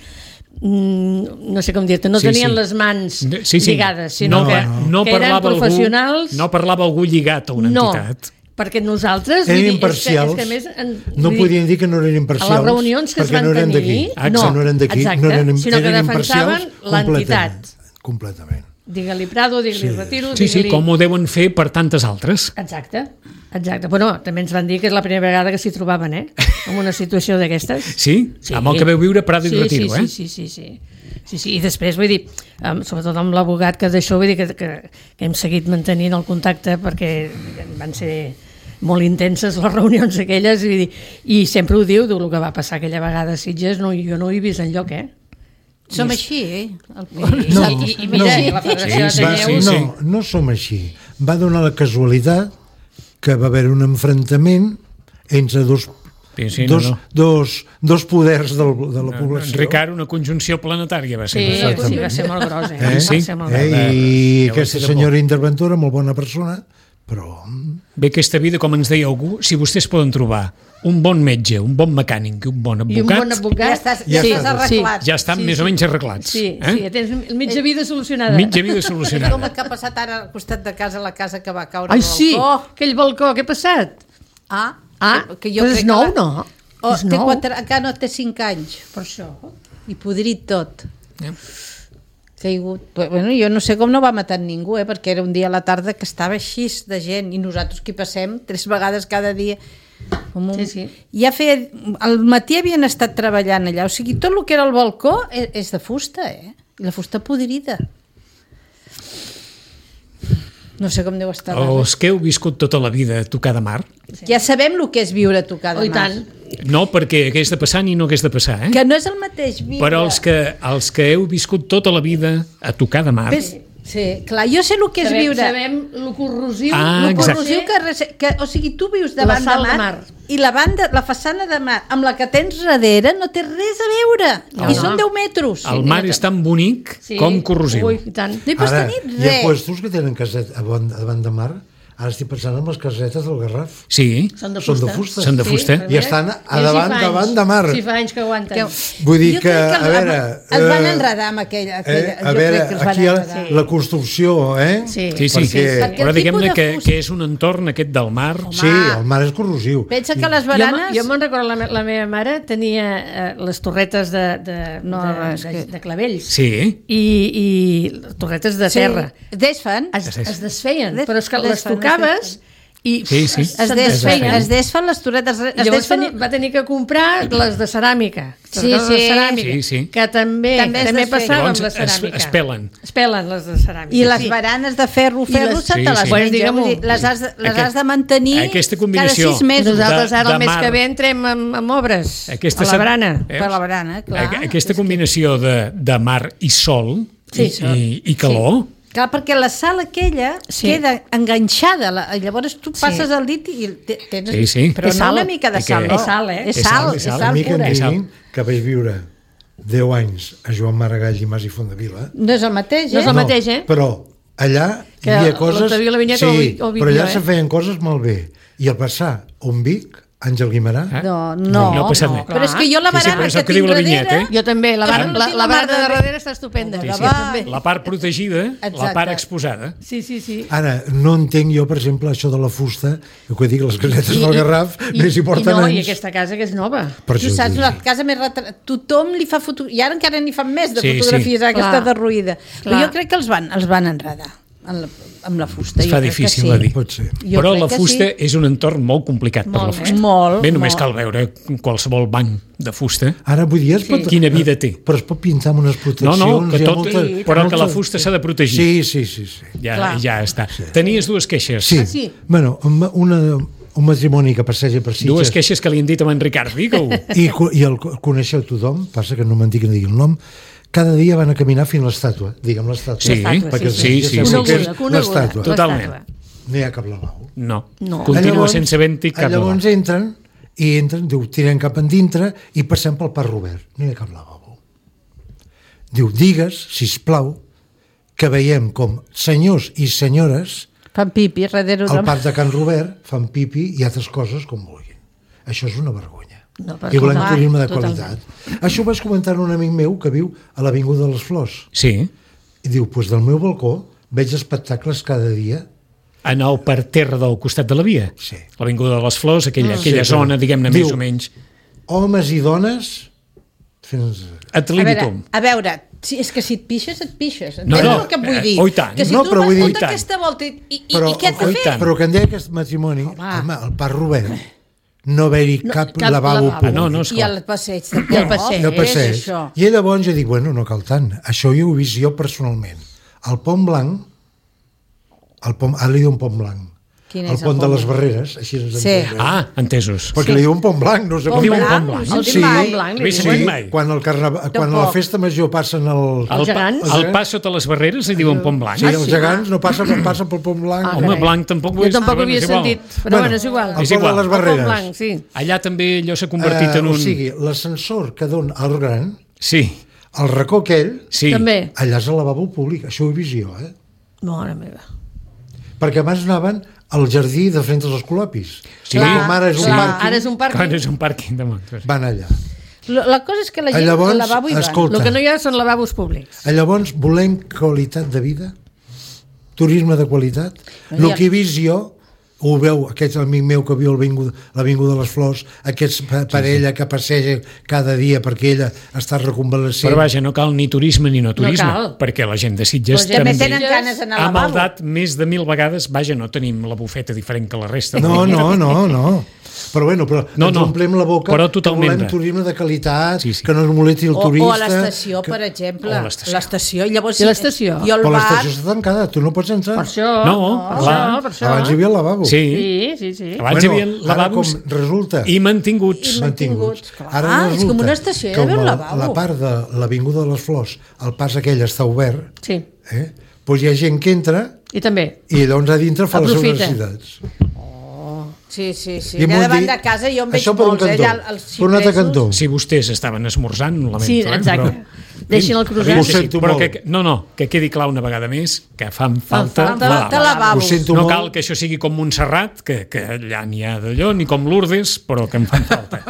Speaker 3: mm, no sé com dir-te, no
Speaker 2: Sí,
Speaker 3: tenien
Speaker 2: sí.
Speaker 3: les mans
Speaker 2: Sí, sí.
Speaker 3: lligades, sinó
Speaker 2: no,
Speaker 3: que,
Speaker 2: no
Speaker 3: que eren
Speaker 2: parlava
Speaker 3: professionals.
Speaker 2: Algú, no parlava algú lligat a una
Speaker 3: no,
Speaker 2: entitat.
Speaker 3: perquè nosaltres...
Speaker 4: Eren
Speaker 3: vull dir,
Speaker 4: imparcials.
Speaker 3: És que, és que a més, en,
Speaker 4: No
Speaker 3: vull dir,
Speaker 4: podien dir que no eren imparcials.
Speaker 3: a les reunions que es
Speaker 4: perquè
Speaker 3: van
Speaker 4: no eren
Speaker 3: tenir,
Speaker 4: d'aquí.
Speaker 2: Exacte.
Speaker 3: no,
Speaker 4: no eren d'aquí,
Speaker 3: exacte,
Speaker 4: no eren,
Speaker 3: sinó que
Speaker 4: eren
Speaker 3: defensaven
Speaker 4: imparcials
Speaker 3: l'entitat.
Speaker 4: completament. Completament.
Speaker 3: Digue-li Prado, digue-li
Speaker 4: Sí.
Speaker 3: Retiro,
Speaker 2: Sí, sí,
Speaker 3: digue-li...
Speaker 2: com ho deuen fer per tantes altres.
Speaker 3: Exacte, exacte. Però també ens van dir que és la primera vegada que s'hi trobaven, eh? En una situació d'aquestes.
Speaker 2: Sí? Amb el que veu viure Prado
Speaker 3: sí,
Speaker 2: i Retiro,
Speaker 3: sí,
Speaker 2: eh?
Speaker 3: Sí, sí, sí, sí. Sí, sí, i després, vull dir, um, sobretot amb l'abogat que d'això, vull dir que, que, que hem seguit mantenint el contacte perquè van ser molt intenses les reunions aquelles, vull dir, i sempre ho diu, diu, el que va passar aquella vegada a Sitges, no, jo no ho he vist enlloc, eh?
Speaker 5: Som així, eh? El...
Speaker 3: I,
Speaker 4: No,
Speaker 3: i, i mira,
Speaker 4: no.
Speaker 3: i la Federació
Speaker 2: Sí, sí,
Speaker 3: d'Ateneus...
Speaker 2: sí, sí.
Speaker 4: No, no som així. Va donar la casualitat que va haver un enfrontament entre dos,
Speaker 2: Sí, sí, no,
Speaker 4: dos,
Speaker 2: no.
Speaker 4: dos, dos poders del, de la població.
Speaker 2: Ricard, una conjunció planetària va ser.
Speaker 3: Sí,
Speaker 2: no?
Speaker 3: sí, va ser molt gros, eh?
Speaker 4: Eh?
Speaker 3: Va
Speaker 2: Sí.
Speaker 3: ser molt
Speaker 4: Eh?
Speaker 3: gros.
Speaker 4: I
Speaker 2: Ja va
Speaker 4: aquesta
Speaker 2: ser de por.
Speaker 4: senyora interventora, molt bona persona, però...
Speaker 2: Bé, aquesta vida, com ens deia algú, si vostès poden trobar un bon metge, un bon mecànic i un bon
Speaker 3: I un
Speaker 2: advocat,
Speaker 3: bon advocat.
Speaker 5: Ja estàs,
Speaker 4: Ja
Speaker 5: ja
Speaker 4: estàs
Speaker 5: estàs arreglat.
Speaker 2: ja estan
Speaker 3: Sí,
Speaker 2: més
Speaker 3: sí.
Speaker 2: o menys arreglats.
Speaker 3: Sí,
Speaker 2: eh?
Speaker 3: sí, ja tens mitja vida solucionada.
Speaker 2: Mitja vida
Speaker 5: Com
Speaker 2: solucionada.
Speaker 5: el que ha passat ara al costat de casa, la casa que va caure
Speaker 3: Ai,
Speaker 5: al
Speaker 3: sí,
Speaker 5: balcó.
Speaker 3: aquell balcó, què ha passat?
Speaker 5: Ah,
Speaker 3: Ah,
Speaker 5: que jo
Speaker 3: però és
Speaker 5: crec que
Speaker 3: nou,
Speaker 5: la-
Speaker 3: no?
Speaker 5: Oh,
Speaker 3: És
Speaker 5: té
Speaker 3: nou.
Speaker 5: quatre, encara no té cinc anys, per això. I podrit tot.
Speaker 2: Eh?
Speaker 5: Caigut. Bueno, jo no sé com no va matar ningú, eh, perquè era un dia a la tarda que estava així de gent i nosaltres que hi passem tres vegades cada dia. Com un...
Speaker 3: Sí, sí.
Speaker 5: Ja feia... Al matí havien estat treballant allà, o sigui, tot el que era el balcó és, és de fusta, eh? I la fusta podrida. No sé com deu estar.
Speaker 2: Els que heu viscut tota la vida a tocar de mar,
Speaker 5: Ja sabem el que és viure a tocar
Speaker 3: Oh,
Speaker 5: de
Speaker 3: i
Speaker 5: mar.
Speaker 3: tant.
Speaker 2: no perquè hagués de passar ni no hagués de passar, eh?
Speaker 5: Que no és el mateix viure.
Speaker 2: Però els que, els que heu viscut tota la vida a tocar de mar,
Speaker 5: Ves, sí, clar, jo sé el que és
Speaker 3: Sabem,
Speaker 5: viure.
Speaker 3: sabem el corrosiu.
Speaker 2: Ah,
Speaker 3: lo
Speaker 2: exacte.
Speaker 5: Corrosiu que, rese- que, o sigui, tu vius davant
Speaker 3: La sal
Speaker 5: de
Speaker 3: de
Speaker 5: mar,
Speaker 3: mar.
Speaker 5: i la, banda, la façana de mar amb la que tens darrere no té res a veure.
Speaker 3: No,
Speaker 5: I
Speaker 3: no.
Speaker 5: són deu metres.
Speaker 2: el mar és tan bonic
Speaker 3: Sí.
Speaker 2: com corrosiu.
Speaker 3: Ui, i tant.
Speaker 5: No hi pots
Speaker 4: Ara,
Speaker 5: tenir
Speaker 4: hi ha
Speaker 5: res.
Speaker 4: puestos que tenen caset davant, davant de mar. Ara estic pensant en les casetes del Garraf.
Speaker 2: Sí,
Speaker 3: Són de
Speaker 4: Són
Speaker 3: fusta.
Speaker 4: de fusta.
Speaker 2: Són de fusta.
Speaker 3: però
Speaker 4: I
Speaker 3: mira,
Speaker 4: estan a
Speaker 3: ells hi
Speaker 4: davant-
Speaker 3: fa anys.
Speaker 4: davant de mar.
Speaker 3: Sí, fa anys que aguanten.
Speaker 5: Que,
Speaker 4: Vull dir
Speaker 5: jo
Speaker 4: que,
Speaker 5: crec
Speaker 4: a
Speaker 5: el-
Speaker 4: veure,
Speaker 5: Es van
Speaker 4: eh,
Speaker 5: enredar amb aquella... aquella
Speaker 4: Eh, a
Speaker 5: jo
Speaker 4: veure,
Speaker 5: crec que es van
Speaker 4: aquí la,
Speaker 5: enredar.
Speaker 4: la construcció, eh?
Speaker 3: Sí.
Speaker 2: sí, sí.
Speaker 4: Perquè-
Speaker 5: Perquè
Speaker 2: Però
Speaker 5: el
Speaker 2: diguem-ne
Speaker 5: tipus de
Speaker 2: que,
Speaker 5: fusta-
Speaker 2: que és un entorn aquest del mar.
Speaker 4: Sí, el mar és corrosiu.
Speaker 5: Pensa que les
Speaker 3: Jo,
Speaker 5: baranes...
Speaker 3: me- jo me'n recordo, la, me- la meva mare tenia eh, les torretes de, de,
Speaker 5: No,
Speaker 3: de,
Speaker 5: és
Speaker 3: de,
Speaker 5: que-
Speaker 3: de clavells
Speaker 2: Sí,
Speaker 3: i, i torretes de terra.
Speaker 5: Sí, desfan.
Speaker 3: Es,
Speaker 2: Es des-
Speaker 3: es desfeien,
Speaker 5: Des-
Speaker 3: però és que les
Speaker 5: desfan, es
Speaker 3: tocaves
Speaker 5: desfan.
Speaker 3: i
Speaker 2: Sí, sí.
Speaker 3: es,
Speaker 5: Es
Speaker 3: se'n
Speaker 5: desfan,
Speaker 3: desfeien.
Speaker 5: es desfan les toretes.
Speaker 3: I
Speaker 5: Es
Speaker 3: llavors
Speaker 5: desfan...
Speaker 3: teni, va tenir que comprar les de ceràmica. Les
Speaker 5: Sí,
Speaker 3: coses de
Speaker 5: sí.
Speaker 3: ceràmica,
Speaker 2: Sí, sí.
Speaker 3: que també,
Speaker 5: També es
Speaker 3: també
Speaker 5: desfeien.
Speaker 3: passava amb
Speaker 2: Llavors
Speaker 3: la
Speaker 2: es-
Speaker 3: ceràmica.
Speaker 2: es pelen.
Speaker 3: Es pelen les de ceràmica.
Speaker 5: I les
Speaker 3: sí.
Speaker 5: baranes de ferro, ferro,
Speaker 3: les-
Speaker 5: se te
Speaker 2: Sí,
Speaker 5: les
Speaker 2: sí.
Speaker 5: menja.
Speaker 3: Pues diguem-ho.
Speaker 5: Vull dir, les has, de- les
Speaker 2: Aquest-
Speaker 5: has de mantenir
Speaker 2: aquesta combinació.
Speaker 5: cada sis mesos.
Speaker 3: Nosaltres
Speaker 2: de-
Speaker 3: ara
Speaker 2: de
Speaker 3: el mes
Speaker 2: mar.
Speaker 3: que ve entrem amb, amb obres
Speaker 2: Aquesta
Speaker 3: a la
Speaker 2: set-
Speaker 3: barana.
Speaker 2: Eh?
Speaker 5: Per la barana, clar.
Speaker 2: Aqu- Aquesta combinació de, de mar i sol
Speaker 3: Sí,
Speaker 2: i,
Speaker 3: sol.
Speaker 2: i, i calor,
Speaker 5: Clar, perquè la sal aquella
Speaker 3: Sí.
Speaker 5: queda enganxada. La, llavors tu
Speaker 3: Sí.
Speaker 5: passes el dit i te- tens...
Speaker 2: Sí, sí.
Speaker 5: Però
Speaker 3: És
Speaker 5: no
Speaker 3: sal.
Speaker 5: una mica de
Speaker 2: És
Speaker 5: sal,
Speaker 2: que-
Speaker 5: no.
Speaker 3: És sal, eh?
Speaker 5: És
Speaker 2: És
Speaker 5: sal,
Speaker 2: sal,
Speaker 5: és
Speaker 2: és
Speaker 5: sal,
Speaker 2: sal.
Speaker 4: A mi que em
Speaker 5: pura.
Speaker 2: És sal.
Speaker 4: diguin que vaig viure deu anys a Joan Maragall i Mas i Fondavila.
Speaker 5: No és el mateix,
Speaker 3: No
Speaker 5: eh?
Speaker 3: és el mateix, eh?
Speaker 4: Però allà
Speaker 3: Que
Speaker 4: hi havia coses...
Speaker 3: l'Octavià la Vinyeta
Speaker 4: sí,
Speaker 3: ho vi- ho
Speaker 4: però allà
Speaker 3: vivió,
Speaker 4: se
Speaker 3: eh?
Speaker 4: feien coses malbé. I al passar on Vic, Àngel Guimarà,
Speaker 2: Eh?
Speaker 5: No, no,
Speaker 2: No ha passat
Speaker 5: no.
Speaker 2: res.
Speaker 5: Però és que jo la
Speaker 2: Sí, sí,
Speaker 5: barana
Speaker 2: però és
Speaker 5: que
Speaker 2: el que
Speaker 5: tinc
Speaker 2: diu la
Speaker 5: darrere...
Speaker 2: vinyeta, eh?
Speaker 3: Jo també, la,
Speaker 5: Que
Speaker 3: bar,
Speaker 5: no
Speaker 3: la,
Speaker 5: tinc
Speaker 3: la
Speaker 5: la
Speaker 3: barra de
Speaker 5: mar de-
Speaker 3: darrere està estupenda.
Speaker 2: sí,
Speaker 5: La
Speaker 2: sí.
Speaker 5: va-
Speaker 2: La part protegida, la
Speaker 5: Exacte.
Speaker 2: part exposada.
Speaker 3: Sí, sí, sí.
Speaker 4: ara, no entenc jo, per exemple, això de la fusta, el que dic, les casetes del Garraf,
Speaker 3: i,
Speaker 4: més hi porten
Speaker 3: i no,
Speaker 4: anys.
Speaker 3: i aquesta casa que és nova.
Speaker 4: Per
Speaker 5: Tu
Speaker 4: això
Speaker 5: saps,
Speaker 4: dic,
Speaker 5: la
Speaker 4: sí.
Speaker 5: casa més retra... Tothom li fa foto... I ara encara n'hi fan més de
Speaker 2: Sí,
Speaker 5: fotografies,
Speaker 2: sí.
Speaker 5: ara que
Speaker 3: Clar.
Speaker 5: està derruïda. Però
Speaker 3: Clar.
Speaker 5: jo crec que els van, els van enredar amb la, amb la fusta.
Speaker 2: Es
Speaker 5: Jo
Speaker 2: fa
Speaker 5: crec que
Speaker 2: difícil
Speaker 5: sí.
Speaker 2: de dir.
Speaker 4: Pot ser.
Speaker 5: Jo
Speaker 2: Però
Speaker 5: crec
Speaker 2: la
Speaker 5: que
Speaker 2: fusta
Speaker 5: sí.
Speaker 2: és un entorn molt complicat per la
Speaker 3: Molt,
Speaker 2: fusta.
Speaker 3: eh?
Speaker 5: Molt,
Speaker 2: Bé, només
Speaker 5: molt.
Speaker 2: cal veure qualsevol banc de fusta.
Speaker 4: Ara, vull dir, es pot...
Speaker 2: Quina vida té.
Speaker 4: Però es pot pintar amb unes
Speaker 2: No,
Speaker 4: proteccions...
Speaker 2: no, que
Speaker 4: hi ha
Speaker 2: tot,
Speaker 4: molta-
Speaker 2: però que la
Speaker 4: molta-
Speaker 2: fusta s'ha de protegir.
Speaker 4: Sí, sí, sí. sí.
Speaker 2: Ja,
Speaker 5: Clar.
Speaker 2: ja està. Tenies dues queixes.
Speaker 4: Sí.
Speaker 5: Ah, sí?
Speaker 4: Bueno, una, un matrimoni que passeja per Sitges...
Speaker 2: Dues queixes que li han dit a en Ricard, digue-ho.
Speaker 4: I, co- i el co- coneixeu tothom, passa que no me'n digui, no digui el nom, cada dia van a caminar fins a l'estàtua, diguem l'estàtua.
Speaker 2: Sí,
Speaker 4: perquè
Speaker 2: sí, sí,
Speaker 4: ja
Speaker 2: sí,
Speaker 4: sabeu
Speaker 2: sí.
Speaker 4: què és
Speaker 3: Coneguda, coneguda.
Speaker 4: l'estàtua.
Speaker 2: Totalment.
Speaker 3: L'estàtua.
Speaker 4: No hi ha cap lavabo.
Speaker 2: No.
Speaker 3: No.
Speaker 2: Continua
Speaker 4: Llavors-
Speaker 2: sense vent-hi cap
Speaker 4: Llavors
Speaker 2: lavabo.
Speaker 4: entren, i entren, diu, tirem cap endintre i passem pel parc Robert. No hi ha cap lavabo. Diu, digues, sisplau, que veiem com senyors i senyores
Speaker 5: Fan pipi darrere
Speaker 4: al
Speaker 5: de...
Speaker 4: parc de Can Robert fan pipi i altres coses com vulguin. Això és una vergonya.
Speaker 3: No, però
Speaker 4: I volem
Speaker 3: clar,
Speaker 4: turisme de
Speaker 3: totalment.
Speaker 4: qualitat. Això ho vaig comentar a un amic meu que viu a l'Avinguda de les Flors.
Speaker 2: Sí.
Speaker 4: I diu, doncs del meu balcó veig espectacles cada dia.
Speaker 2: En el parterre del costat de la via.
Speaker 4: Sí.
Speaker 2: L'Avinguda de les Flors, aquella, aquella
Speaker 4: Sí,
Speaker 2: zona, diguem-ne,
Speaker 4: diu-
Speaker 2: més o menys.
Speaker 4: Homes i dones fent...
Speaker 2: Et
Speaker 5: A veure,
Speaker 2: limitum.
Speaker 5: a veure, si, és que si et pixes, et pixes.
Speaker 2: No,
Speaker 5: Entens
Speaker 2: no,
Speaker 5: el que et vull
Speaker 2: eh,
Speaker 5: dir?
Speaker 2: oh, i tant.
Speaker 5: Que si
Speaker 4: No,
Speaker 5: tu
Speaker 4: però
Speaker 5: vas
Speaker 4: vull dir-
Speaker 5: tota
Speaker 2: i tant.
Speaker 5: aquesta volta i, i,
Speaker 4: Però,
Speaker 5: i què has de
Speaker 2: oh, i
Speaker 5: fer?
Speaker 2: tant.
Speaker 4: però que en deia aquest matrimoni,
Speaker 5: Home.
Speaker 4: home, el parc Robert, no haver-hi
Speaker 3: No,
Speaker 4: cap,
Speaker 3: cap
Speaker 4: lavabo
Speaker 3: lavabo.
Speaker 2: Ah,
Speaker 4: públic.
Speaker 2: no, no,
Speaker 5: I
Speaker 2: esclar.
Speaker 5: el passeig també.
Speaker 3: I el passeig.
Speaker 4: I el passeig.
Speaker 5: És això.
Speaker 4: I llavors jo dic, bueno, no cal tant. Això jo ho he vist jo personalment. El Pont Blanc, el pont, ara li diu un Pont Blanc,
Speaker 5: Quin
Speaker 4: el
Speaker 5: és el
Speaker 4: pont de
Speaker 5: Pont
Speaker 4: les
Speaker 5: Blanc?
Speaker 4: Barreres, així ens
Speaker 5: Sí.
Speaker 4: entenem.
Speaker 2: Ah, entesos.
Speaker 4: Perquè
Speaker 5: Sí.
Speaker 4: li diuen Pont Blanc, no sé
Speaker 5: Pont
Speaker 4: com
Speaker 2: diuen
Speaker 5: Blanc,
Speaker 2: Pont Blanc.
Speaker 5: no
Speaker 4: Sí.
Speaker 5: sí. mai.
Speaker 3: Blanc,
Speaker 2: Bé,
Speaker 3: li
Speaker 2: sí,
Speaker 3: diuen.
Speaker 2: mai.
Speaker 4: Quan, el carnaval, quan a la
Speaker 5: Tampoc.
Speaker 4: festa major passen el...
Speaker 2: El,
Speaker 3: gegants?
Speaker 2: pa, el pas sota les barreres li diuen Pont Blanc.
Speaker 4: Sí,
Speaker 3: Ah,
Speaker 4: els
Speaker 3: sí?
Speaker 4: gegants no passen, quan passen pel Pont Blanc.
Speaker 3: Ah,
Speaker 2: Home,
Speaker 3: carai.
Speaker 2: blanc tampoc ho
Speaker 3: Jo
Speaker 2: és,
Speaker 3: tampoc
Speaker 2: però
Speaker 3: ho havia
Speaker 2: és igual.
Speaker 3: sentit, però
Speaker 4: Bueno,
Speaker 3: bueno, és igual.
Speaker 4: el
Speaker 2: És
Speaker 4: pont
Speaker 2: igual.
Speaker 4: de les
Speaker 3: El Pont
Speaker 4: Barreres.
Speaker 3: Blanc, sí.
Speaker 2: Allà també allò s'ha convertit
Speaker 4: Eh,
Speaker 2: en un...
Speaker 4: O sigui, l'ascensor que dona al Gran,
Speaker 2: Sí,
Speaker 4: el racó aquell,
Speaker 2: sí.
Speaker 3: També.
Speaker 4: allà és el lavabo públic. Això ho he vist jo, eh?
Speaker 3: Mare meva.
Speaker 4: perquè abans anaven al jardí de frente als Escolapis.
Speaker 2: Sí.
Speaker 4: Com ara és un
Speaker 3: Clar,
Speaker 4: pàrquing,
Speaker 3: ara és un pàrquing.
Speaker 2: Quan és un pàrquing de motos.
Speaker 4: van allà.
Speaker 5: La la cosa és que la gent
Speaker 4: Llavors,
Speaker 5: al lavabo hi va.
Speaker 4: escolta,
Speaker 3: El que no hi ha són lavabos públics.
Speaker 4: Llavors, volem qualitat de vida? Turisme de qualitat?
Speaker 5: No
Speaker 4: El
Speaker 5: hi ha-
Speaker 4: que he vist jo, ho veu aquest amic meu que viu a l'Avinguda de les Flors, aquesta parella que passeja cada dia perquè ella està reconvalescent.
Speaker 2: Però vaja, no cal ni turisme ni no turisme,
Speaker 3: cal.
Speaker 2: perquè la gent de Sitges
Speaker 3: La gent
Speaker 5: També
Speaker 3: de
Speaker 2: també
Speaker 5: tenen ganes d'anar
Speaker 2: ha
Speaker 5: al lavabo.
Speaker 2: maldat més de mil vegades. Vaja, no tenim la bufeta diferent que la resta.
Speaker 4: No, no, no, no. Però bueno, però
Speaker 2: No,
Speaker 4: ens
Speaker 2: no,
Speaker 4: omplem la boca
Speaker 2: però
Speaker 4: que
Speaker 2: totalment
Speaker 4: volem
Speaker 2: res.
Speaker 4: turisme de qualitat,
Speaker 2: Sí, sí.
Speaker 4: que no es molesti el
Speaker 5: O,
Speaker 4: turista.
Speaker 5: o a l'estació,
Speaker 4: que...
Speaker 5: per exemple.
Speaker 2: O a l'estació.
Speaker 5: L'estació. Llavors,
Speaker 3: I l'estació?
Speaker 5: I el
Speaker 4: Però
Speaker 5: bar...
Speaker 4: l'estació està tancada, tu no pots entrar.
Speaker 3: Per això,
Speaker 2: No,
Speaker 3: per
Speaker 2: clar.
Speaker 3: això, per això.
Speaker 4: Abans hi havia el lavabo.
Speaker 2: Sí,
Speaker 3: Sí, sí, sí.
Speaker 2: abans hi havia
Speaker 4: ara
Speaker 2: lavabos
Speaker 4: com resulta
Speaker 2: i mantinguts.
Speaker 5: I mantinguts. Clar,
Speaker 4: Ara
Speaker 5: és com una estació, hi ha
Speaker 4: que
Speaker 5: d'haver un
Speaker 4: la,
Speaker 5: lavabo.
Speaker 4: la part de l'Avinguda de les Flors, el pas aquell està obert,
Speaker 3: Sí,
Speaker 4: eh? Doncs hi ha gent que entra
Speaker 3: i també.
Speaker 4: i llavors a dintre fa
Speaker 3: Aprofita.
Speaker 4: les seves necessitats.
Speaker 5: Sí, sí, sí.
Speaker 4: I em
Speaker 5: Allà
Speaker 4: vol
Speaker 5: davant
Speaker 4: dir-
Speaker 5: de casa jo en veig
Speaker 4: això per un
Speaker 5: molts, eh?
Speaker 4: cantó.
Speaker 5: Allà els
Speaker 4: Per un altre
Speaker 5: xipresos.
Speaker 4: cantó.
Speaker 2: Si vostès estaven esmorzant, ho lamento.
Speaker 3: Sí,
Speaker 2: eh,
Speaker 3: exacte.
Speaker 2: Però...
Speaker 3: Deixin el cruzar.
Speaker 2: Aviam,
Speaker 4: Ho
Speaker 2: sí,
Speaker 4: sento
Speaker 2: però
Speaker 4: molt.
Speaker 2: que, no, no, que quedi clar una vegada més que fan falta,
Speaker 3: falta
Speaker 5: falta
Speaker 2: lavabos.
Speaker 5: lavabos.
Speaker 4: Ho sento
Speaker 2: No
Speaker 4: molt.
Speaker 2: cal que això sigui com Montserrat, que, que allà n'hi ha d'allò, ni com Lourdes, però que en fan falta.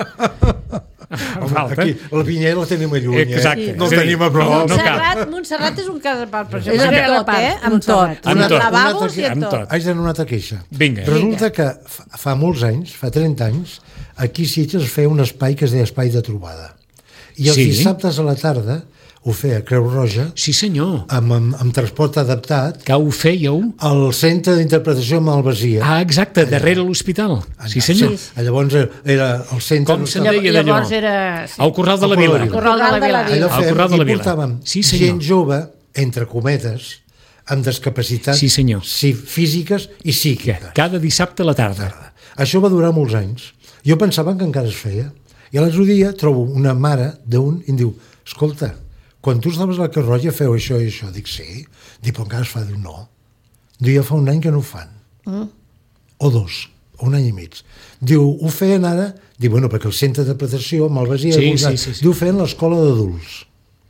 Speaker 2: Em
Speaker 4: Home,
Speaker 2: falta.
Speaker 4: aquí, la Pinyera la tenim a lluny,
Speaker 2: Exacte.
Speaker 4: eh? No
Speaker 2: És
Speaker 4: el
Speaker 2: a dir,
Speaker 4: tenim a prop.
Speaker 2: no cal.
Speaker 5: Montserrat, Montserrat és un cas a part, per
Speaker 3: És
Speaker 5: exemple,
Speaker 3: una
Speaker 5: amb
Speaker 3: gran
Speaker 5: tot,
Speaker 3: part,
Speaker 5: eh? Amb
Speaker 3: Montserrat.
Speaker 5: tot.
Speaker 2: Amb
Speaker 5: Amb
Speaker 2: tot.
Speaker 5: lavabos i
Speaker 2: Amb
Speaker 5: amb
Speaker 2: tot.
Speaker 5: tot.
Speaker 4: Haig d'anar una altra queixa.
Speaker 2: Vinga.
Speaker 4: Resulta que fa, fa molts anys, fa trenta anys, aquí a Sitges es feia un espai que es deia Espai de Trobada. I els
Speaker 2: Sí.
Speaker 4: dissabtes a la tarda ho feia Creu Roja,
Speaker 2: Sí, senyor.
Speaker 4: amb, amb, amb transport adaptat,
Speaker 2: Que ho fèieu?
Speaker 4: al Centre d'Interpretació Malvasia.
Speaker 2: Ah, exacte, darrere l'hospital. Sí, senyor.
Speaker 4: Sí. Llavors era el centre...
Speaker 2: Com se'n
Speaker 4: Allò
Speaker 2: deia d'allò?
Speaker 3: Llavors era... Sí.
Speaker 2: Al Corral de la
Speaker 4: Al
Speaker 2: Vila.
Speaker 4: Corral
Speaker 3: Corral de la Vila.
Speaker 5: Vila.
Speaker 2: Al Corral de
Speaker 4: fèiem
Speaker 2: la
Speaker 4: i
Speaker 2: Vila.
Speaker 4: portàvem
Speaker 2: Sí, senyor.
Speaker 4: gent jove, entre cometes, amb discapacitats
Speaker 2: Sí, senyor.
Speaker 4: sí, físiques i
Speaker 2: Que
Speaker 4: psíquiques.
Speaker 2: cada dissabte a la tarda.
Speaker 4: Això va durar molts anys. Jo pensava que encara es feia. I l'altre dia trobo una mare d'un i em diu, escolta, quan tu estaves a la Creu Roja feu això i això. Dic, sí. Dic, però encara es fa? Diu, no. Diu, ja fa un any que no ho fan. Mm. O dos, o un any i mig. Diu, ho feien ara? Diu, bueno, perquè el centre d'interpretació, Malvasia,
Speaker 2: Sí,
Speaker 4: sí,
Speaker 2: sí, sí, sí.
Speaker 4: diu, feien l'escola d'adults.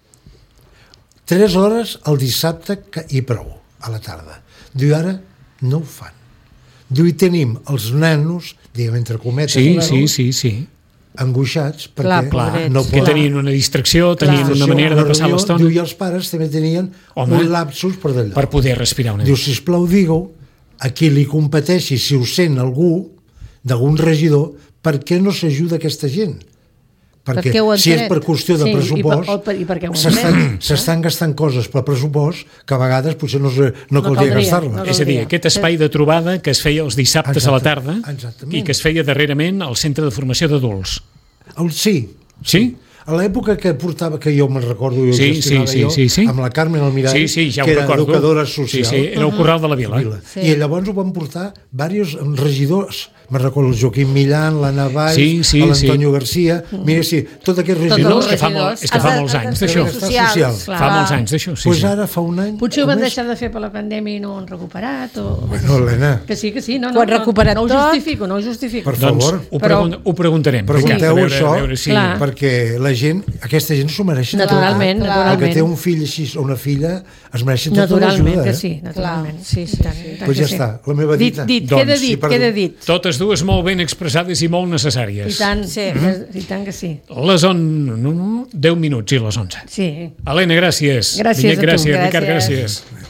Speaker 4: Tres hores el dissabte que- i prou, a la tarda. Diu, ara no ho fan. Diu, i tenim els nanos, diguem, entre cometes,
Speaker 2: Sí,
Speaker 4: nanos,
Speaker 2: sí, sí, sí.
Speaker 4: angoixats
Speaker 5: Clar,
Speaker 4: perquè
Speaker 5: pobrets,
Speaker 4: no
Speaker 5: sí.
Speaker 2: Que
Speaker 4: poden.
Speaker 2: tenien una distracció, tenien
Speaker 4: Distracció,
Speaker 2: una manera de passar
Speaker 4: reunió,
Speaker 2: l'estona
Speaker 4: Diu, i els pares també tenien
Speaker 2: Home.
Speaker 4: un lapsus per d'allò.
Speaker 2: per poder respirar una
Speaker 4: Diu,
Speaker 2: mica.
Speaker 4: sisplau, digue-ho a qui li competeixi, si ho sent algú, d'algun regidor, per què no s'ajuda aquesta gent? Perquè
Speaker 5: Perquè ho han
Speaker 4: si és
Speaker 5: tret.
Speaker 4: per qüestió de
Speaker 3: Sí, i per-
Speaker 4: pressupost,
Speaker 3: o per- i perquè ho han
Speaker 4: s'estan s'estan gastant coses per pressupost que a vegades potser no, no, no caldria
Speaker 3: caldria,
Speaker 4: gastar-les.
Speaker 3: no
Speaker 2: És a dir, aquest espai de trobada que es feia els dissabtes a la
Speaker 4: Exacte,
Speaker 2: tarda
Speaker 4: exactament.
Speaker 2: i que es feia darrerament al Centre de Formació d'Adults.
Speaker 4: El, sí.
Speaker 2: Sí?
Speaker 4: A l'època que portava, que jo me'n recordo, jo
Speaker 2: Sí,
Speaker 4: gestionava
Speaker 2: sí, sí,
Speaker 4: jo,
Speaker 2: sí, sí.
Speaker 4: amb la Carmen Almirall,
Speaker 2: Sí, sí, ja ho
Speaker 4: que era
Speaker 2: recordo.
Speaker 4: educadora social.
Speaker 2: Sí, sí, era el Corral de la Vila.
Speaker 4: Vila.
Speaker 5: Sí.
Speaker 4: I llavors ho van portar diversos regidors, me'n recordo el Joaquim Millán, l'Anna Valls,
Speaker 2: Sí, sí,
Speaker 4: l'Antonio
Speaker 2: sí.
Speaker 4: Garcia, mira, sí, tot aquest
Speaker 3: Tots
Speaker 4: regidor...
Speaker 2: No,
Speaker 3: els
Speaker 2: és que fa, molt,
Speaker 3: regidors.
Speaker 2: és que fa
Speaker 5: Els-
Speaker 2: molts anys
Speaker 5: els-
Speaker 2: d'això.
Speaker 5: els-
Speaker 4: social.
Speaker 5: socials.
Speaker 3: Clar.
Speaker 2: Fa molts anys d'això, sí,
Speaker 4: pues
Speaker 2: sí.
Speaker 4: ara fa un any...
Speaker 3: Potser ho
Speaker 4: o
Speaker 3: van
Speaker 4: més.
Speaker 3: deixar de fer per la pandèmia i no ho han recuperat. O...
Speaker 4: Bueno, Helena,
Speaker 3: Que sí, que sí. No,
Speaker 5: Ho
Speaker 3: no,
Speaker 5: han
Speaker 3: no,
Speaker 5: recuperat
Speaker 3: no ho
Speaker 5: tot.
Speaker 3: justifico, no ho justifico.
Speaker 4: Per
Speaker 2: Doncs
Speaker 4: favor,
Speaker 2: ho,
Speaker 3: Però-
Speaker 2: pregun ho preguntarem.
Speaker 4: pregunteu
Speaker 2: a veure,
Speaker 4: això,
Speaker 2: a veure si...
Speaker 3: Clar.
Speaker 4: perquè la gent, aquesta gent s'ho mereix.
Speaker 3: Naturalment,
Speaker 5: Clar,
Speaker 3: naturalment.
Speaker 4: El que té un fill així o una filla es mereixen tota
Speaker 3: Naturalment
Speaker 4: l'ajuda.
Speaker 3: que
Speaker 4: eh?
Speaker 3: sí, naturalment.
Speaker 5: Clar, sí, sí,
Speaker 3: I tant,
Speaker 5: sí.
Speaker 3: i tant
Speaker 4: Pues
Speaker 3: que
Speaker 4: ja
Speaker 3: sí.
Speaker 4: està, la meva
Speaker 3: Dit,
Speaker 4: dita.
Speaker 3: dit,
Speaker 2: Doncs,
Speaker 3: queda
Speaker 4: sí,
Speaker 3: dit,
Speaker 4: perdó.
Speaker 3: queda dit.
Speaker 2: Totes dues molt ben expressades i molt necessàries.
Speaker 3: I tant,
Speaker 5: Sí.
Speaker 3: i tant que sí.
Speaker 2: Les on... No, no, deu minuts i les onze.
Speaker 3: Sí.
Speaker 2: Helena, gràcies.
Speaker 3: Gràcies
Speaker 2: Vinyet,
Speaker 3: a tu.
Speaker 2: gràcies. Ricard,
Speaker 5: Gràcies.
Speaker 2: gràcies.